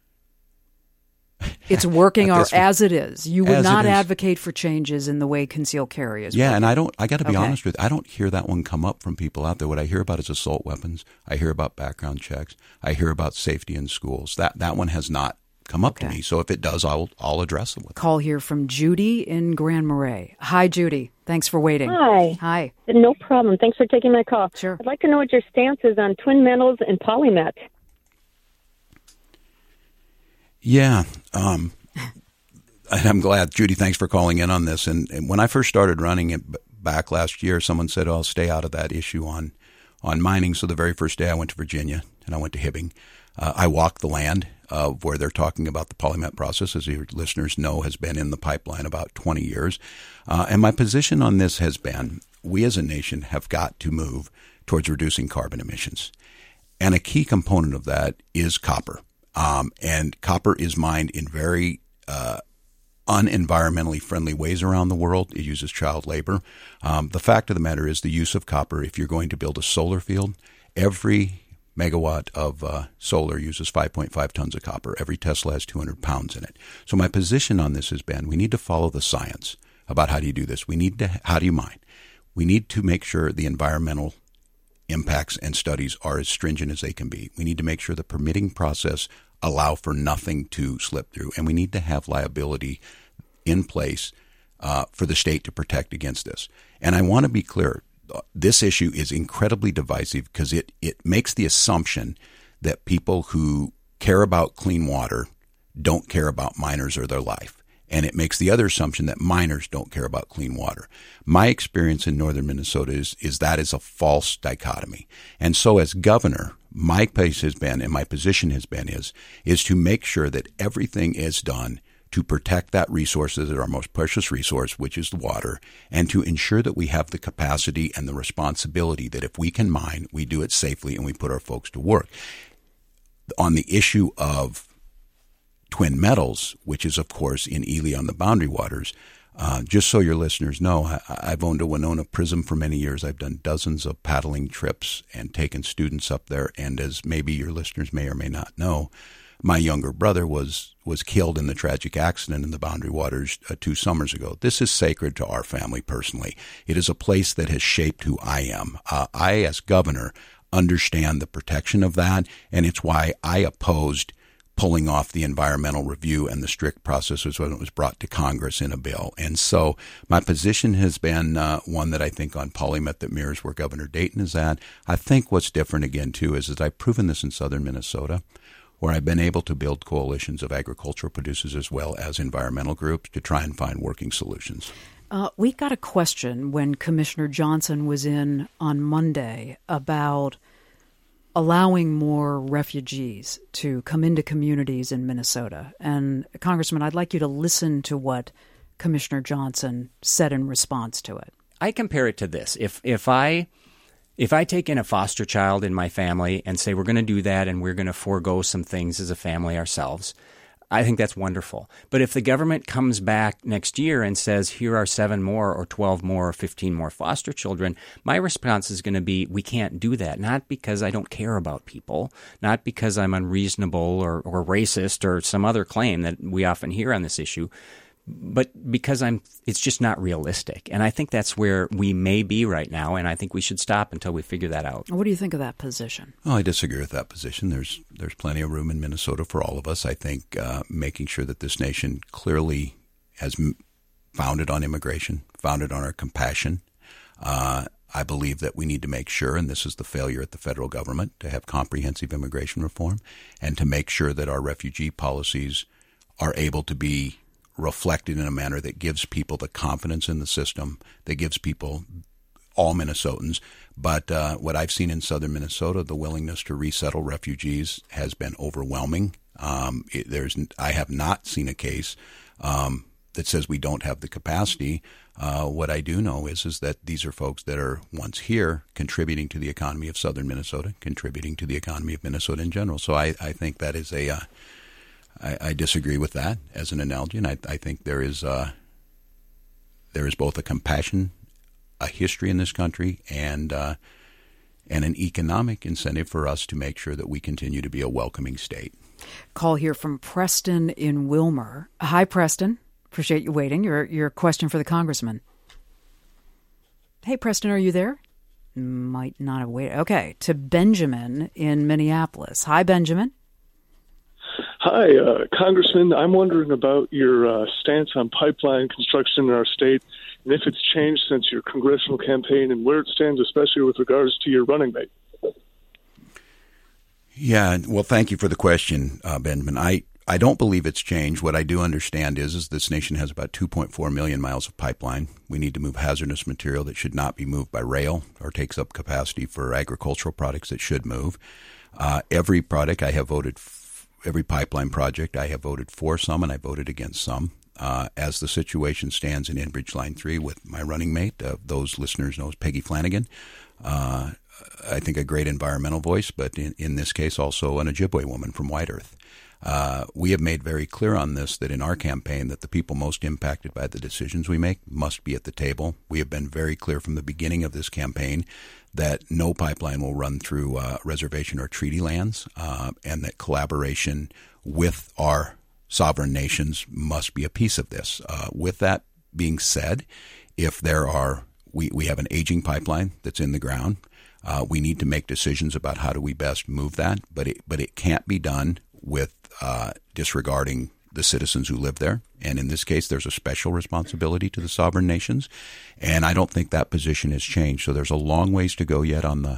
It's working or, as it is. You would not advocate for changes in the way concealed carry is Yeah, working. and I don't, I got to be okay. honest with you, I don't hear that one come up from people out there. What I hear about is assault weapons. I hear about background checks. I hear about safety in schools. That that one has not come up okay. to me. So if it does, I'll, I'll address it with Call here from Judy in Grand Marais. Hi, Judy. Thanks for waiting. Hi. Hi. No problem. Thanks for taking my call. Sure. I'd like to know what your stance is on twin metals and polymet. Yeah. Um, I'm glad. Judy, thanks for calling in on this. And, and when I first started running it back last year, someone said, oh, I'll stay out of that issue on, on mining. So the very first day I went to Virginia and I went to Hibbing. Uh, I walked the land uh, where they're talking about the polymet process, as your listeners know, has been in the pipeline about twenty years. Uh, and my position on this has been, we as a nation have got to move towards reducing carbon emissions. And a key component of that is copper. Um, and copper is mined in very uh, unenvironmentally friendly ways around the world. It uses child labor. Um, the fact of the matter is the use of copper, if you're going to build a solar field, every megawatt of uh, solar uses five point five tons of copper. Every Tesla has two hundred pounds in it. So my position on this has been, we need to follow the science about how do you do this. We need to, how do you mine? We need to make sure the environmental impacts and studies are as stringent as they can be. We need to make sure the permitting process allow for nothing to slip through. And we need to have liability in place uh, for the state to protect against this. And I want to be clear, this issue is incredibly divisive because it, it makes the assumption that people who care about clean water don't care about miners or their life. and it makes the other assumption that miners don't care about clean water. My experience in northern Minnesota is, is that is a false dichotomy. And so as governor, my place has been, and my position has been, is, is to make sure that everything is done to protect that resource that is our most precious resource, which is the water, and to ensure that we have the capacity and the responsibility that if we can mine, we do it safely and we put our folks to work. On the issue of Twin Metals, which is, of course, in Ely on the Boundary Waters, uh, just so your listeners know, I, I've owned a Winona Prism for many years. I've done dozens of paddling trips and taken students up there, and as maybe your listeners may or may not know, my younger brother was was killed in the tragic accident in the Boundary Waters uh, two summers ago. This is sacred to our family personally. It is a place that has shaped who I am. Uh, I, as governor, understand the protection of that, and it's why I opposed pulling off the environmental review and the strict processes when it was brought to Congress in a bill. And so my position has been uh, one that I think on polymet that mirrors where Governor Dayton is at. I think what's different again, too, is that I've proven this in southern Minnesota, where I've been able to build coalitions of agricultural producers as well as environmental groups to try and find working solutions. Uh, we got a question when Commissioner Johnson was in on Monday about allowing more refugees to come into communities in Minnesota. And, Congressman, I'd like you to listen to what Commissioner Johnson said in response to it. I compare it to this. If if I... If I take in a foster child in my family and say we're going to do that and we're going to forego some things as a family ourselves, I think that's wonderful. But if the government comes back next year and says here are seven more or twelve more or fifteen more foster children, my response is going to be we can't do that, not because I don't care about people, not because I'm unreasonable or, or racist or some other claim that we often hear on this issue, but because I'm, it's just not realistic. And I think that's where we may be right now, and I think we should stop until we figure that out. What do you think of that position? Well, I disagree with that position. There's there's plenty of room in Minnesota for all of us. I think uh, making sure that this nation clearly has m- founded on immigration, founded on our compassion. Uh, I believe that we need to make sure, and this is the failure at the federal government, to have comprehensive immigration reform and to make sure that our refugee policies are able to be reflected in a manner that gives people the confidence in the system, that gives people, all Minnesotans. But uh, what I've seen in southern Minnesota, the willingness to resettle refugees has been overwhelming. Um, it, there's, I have not seen a case um, that says we don't have the capacity. Uh, what I do know is is that these are folks that are once here contributing to the economy of southern Minnesota, contributing to the economy of Minnesota in general. So I, I think that is a uh, I, I disagree with that as an analogy, and I, I think there is uh, there is both a compassion, a history in this country, and uh, and an economic incentive for us to make sure that we continue to be a welcoming state. Call here from Preston in Wilmer. Hi, Preston. Appreciate you waiting. Your your question for the congressman. Hey, Preston, are you there? Might not have waited. Okay, to Benjamin in Minneapolis. Hi, Benjamin. Hi, uh, Congressman. I'm wondering about your uh, stance on pipeline construction in our state and if it's changed since your congressional campaign and where it stands, especially with regards to your running mate. Yeah, well, thank you for the question, uh, Benjamin. I, I don't believe it's changed. What I do understand is, is this nation has about two point four million miles of pipeline. We need to move hazardous material that should not be moved by rail or takes up capacity for agricultural products that should move. Uh, every product I have voted for. Every pipeline project, I have voted for some and I voted against some. Uh, as the situation stands in Enbridge Line three with my running mate, uh, those listeners know Peggy Flanagan, uh, I think a great environmental voice, but in, in this case also an Ojibwe woman from White Earth. Uh, we have made very clear on this that in our campaign that the people most impacted by the decisions we make must be at the table. We have been very clear from the beginning of this campaign that no pipeline will run through uh, reservation or treaty lands, uh, and that collaboration with our sovereign nations must be a piece of this. Uh, with that being said, if there are, we, we have an aging pipeline that's in the ground, uh, we need to make decisions about how do we best move that, but it, but it can't be done with uh, disregarding the citizens who live there. And in this case, there's a special responsibility to the sovereign nations. And I don't think that position has changed. So there's a long ways to go yet on the,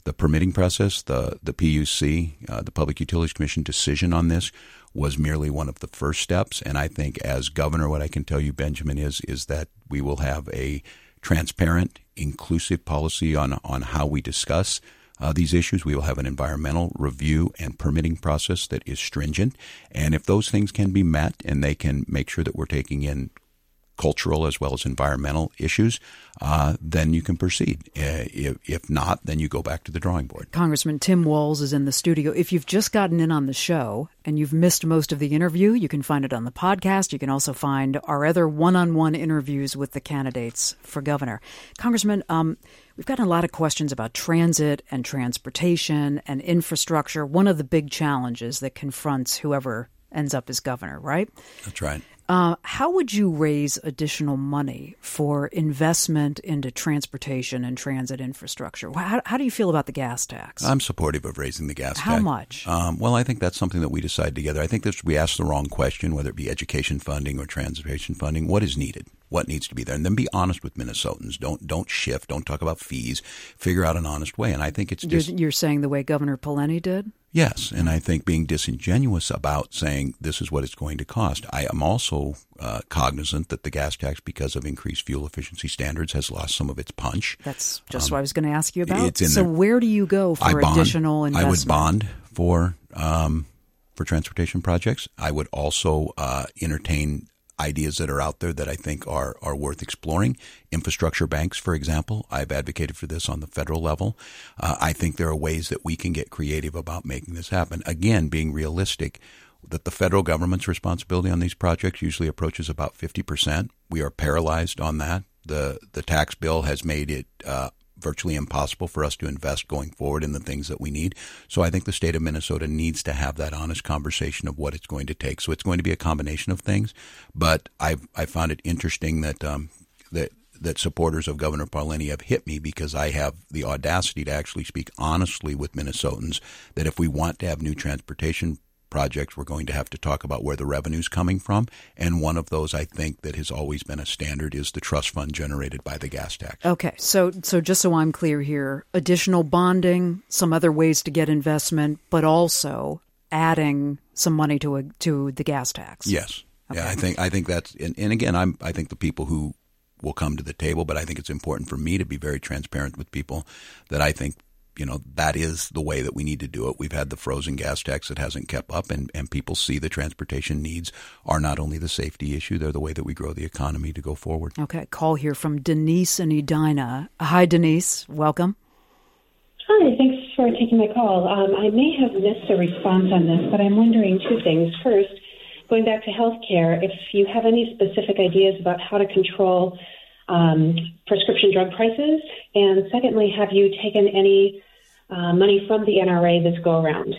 the permitting process, the the P U C, uh, the Public Utilities Commission decision on this was merely one of the first steps. And I think as governor, what I can tell you, Benjamin, is is that we will have a transparent, inclusive policy on, on how we discuss uh, these issues. We will have an environmental review and permitting process that is stringent. And if those things can be met and they can make sure that we're taking in cultural as well as environmental issues, uh, then you can proceed. Uh, if, if not, then you go back to the drawing board. Congressman Tim Walz is in the studio. If you've just gotten in on the show and you've missed most of the interview, you can find it on the podcast. You can also find our other one-on-one interviews with the candidates for governor. Congressman, um, we've gotten a lot of questions about transit and transportation and infrastructure. One of the big challenges that confronts whoever ends up as governor, right? That's right. Uh, how would you raise additional money for investment into transportation and transit infrastructure? How, how do you feel about the gas tax? I'm supportive of raising the gas how tax. How much? Um, well, I think that's something that we decide together. I think this, we asked the wrong question, whether it be education funding or transportation funding. What is needed? What needs to be there? And then be honest with Minnesotans. Don't don't shift. Don't talk about fees. Figure out an honest way. And I think it's just... You're, you're saying the way Governor Pawlenty did? Yes, and I think being disingenuous about saying this is what it's going to cost. I am also uh, cognizant that the gas tax, because of increased fuel efficiency standards, has lost some of its punch. That's just um, what I was going to ask you about. It's in so there. Where do you go for I bond, additional investment? I would bond for um, for transportation projects. I would also uh, entertain ideas that are out there that I think are, are worth exploring. Infrastructure banks, for example. I've advocated for this on the federal level. Uh, I think there are ways that we can get creative about making this happen. Again, being realistic, that the federal government's responsibility on these projects usually approaches about fifty percent. We are paralyzed on that. The the tax bill has made it uh, virtually impossible for us to invest going forward in the things that we need. So I think the state of Minnesota needs to have that honest conversation of what it's going to take. So it's going to be a combination of things. But I've I found it interesting that um, that that supporters of Governor Pawlenty have hit me, because I have the audacity to actually speak honestly with Minnesotans that if we want to have new transportation projects, we're going to have to talk about where the revenue's coming from. And one of those, I think, that has always been a standard is the trust fund generated by the gas tax. Okay, so so just so I'm clear here, additional bonding, some other ways to get investment, but also adding some money to a, to the gas tax. Yes. Okay. Yeah, I think I think that's and, and again, I'm I think the people who will come to the table, but I think it's important for me to be very transparent with people that I think, you know, that is the way that we need to do it. We've had the frozen gas tax that hasn't kept up, and, and people see the transportation needs are not only the safety issue, they're the way that we grow the economy to go forward. Okay, call here from Denise and Edina. Hi, Denise. Welcome. Hi, thanks for taking my call. Um, I may have missed a response on this, but I'm wondering two things. First, going back to healthcare, if you have any specific ideas about how to control um, prescription drug prices, and secondly, have you taken any uh, money from the N R A this go around?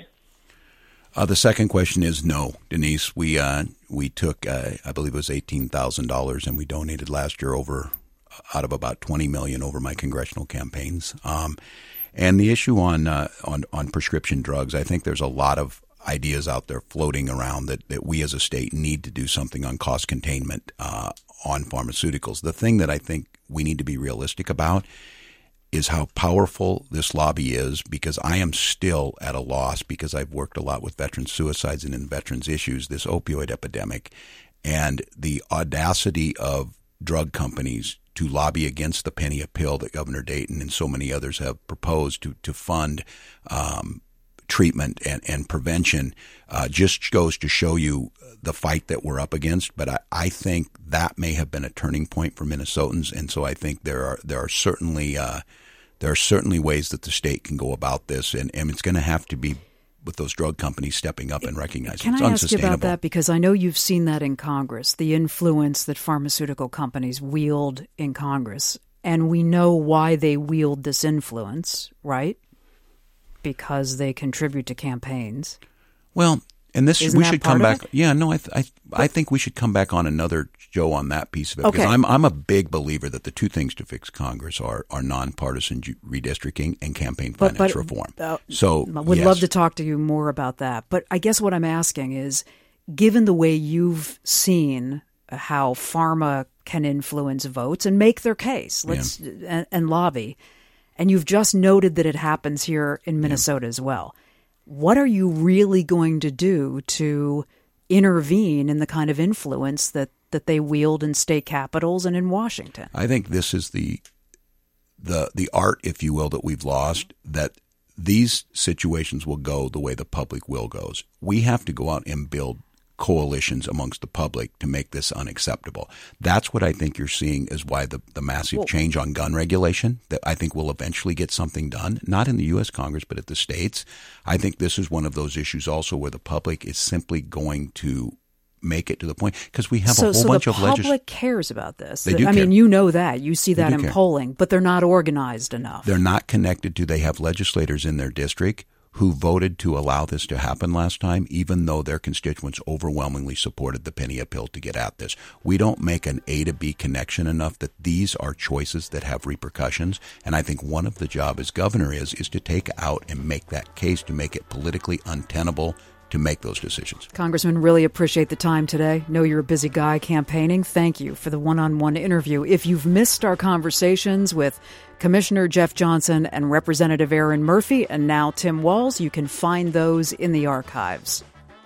Uh, the second question is no, Denise. We uh, we took, uh, I believe it was eighteen thousand dollars, and we donated last year over out of about twenty million dollars over my congressional campaigns. Um, and the issue on uh, on on prescription drugs, I think there's a lot of ideas out there floating around that, that we as a state need to do something on cost containment uh, on pharmaceuticals. The thing that I think we need to be realistic about is how powerful this lobby is, because I am still at a loss, because I've worked a lot with veteran suicides and in veterans issues, this opioid epidemic, and the audacity of drug companies to lobby against the penny a pill that Governor Dayton and so many others have proposed to, to fund um, treatment and, and prevention uh, just goes to show you the fight that we're up against. But I, I think that may have been a turning point for Minnesotans, and so I think there are there are certainly uh, there are certainly ways that the state can go about this, and, and it's going to have to be with those drug companies stepping up and recognizing Can it's I ask you about unsustainable. that? Because I know you've seen that in Congress, the influence that pharmaceutical companies wield in Congress, and we know why they wield this influence, right? Because they contribute to campaigns. Well, and this Isn't we that should part come of back. it? Yeah, no, I th- I I think we should come back on another show on that piece of it, Okay. because I'm I'm a big believer that the two things to fix Congress are are nonpartisan ju- redistricting and campaign But- finance but, reform. uh, so I would yes. love to talk to you more about that. But I guess what I'm asking is, given the way you've seen how pharma can influence votes and make their case, let's and, and lobby, And you've just noted that it happens here in Minnesota yeah. as well. What are you really going to do to intervene in the kind of influence that, that they wield in state capitals and in Washington? I think this is the the the art, if you will, that we've lost, that these situations will go the way the public will goes. We have to go out and build coalitions amongst the public to make this unacceptable. That's what I think you're seeing is why the, the massive well, change on gun regulation that I think will eventually get something done, not in the U S Congress, but at the states. I think this is one of those issues also where the public is simply going to make it to the point because we have so, a whole so bunch of legislators. So the public cares about this. They do I care. mean, you know that. You see that in care. polling, but they're not organized enough. They're not connected to, they have legislators in their district who voted to allow this to happen last time, even though their constituents overwhelmingly supported the penny a pill to get at this. We don't make an A to B connection enough that these are choices that have repercussions. And I think one of the job as governor is, is to take out and make that case to make it politically untenable to make those decisions. Congressman, really appreciate the time today. Know you're a busy guy campaigning. Thank you for the one-on-one interview. If you've missed our conversations with Commissioner Jeff Johnson and Representative Erin Murphy and now Tim Walz, you can find those in the archives.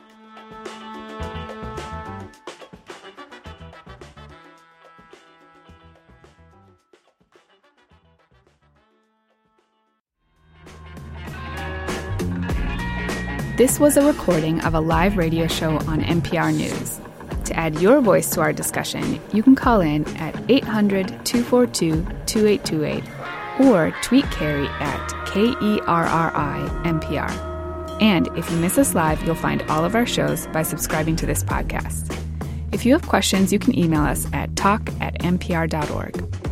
This was a recording of a live radio show on N P R News. To add your voice to our discussion, you can call in at eight hundred, two four two, two eight two eight or tweet Kerry at K E R R I N P R. And if you miss us live, you'll find all of our shows by subscribing to this podcast. If you have questions, you can email us at talk at n p r dot org.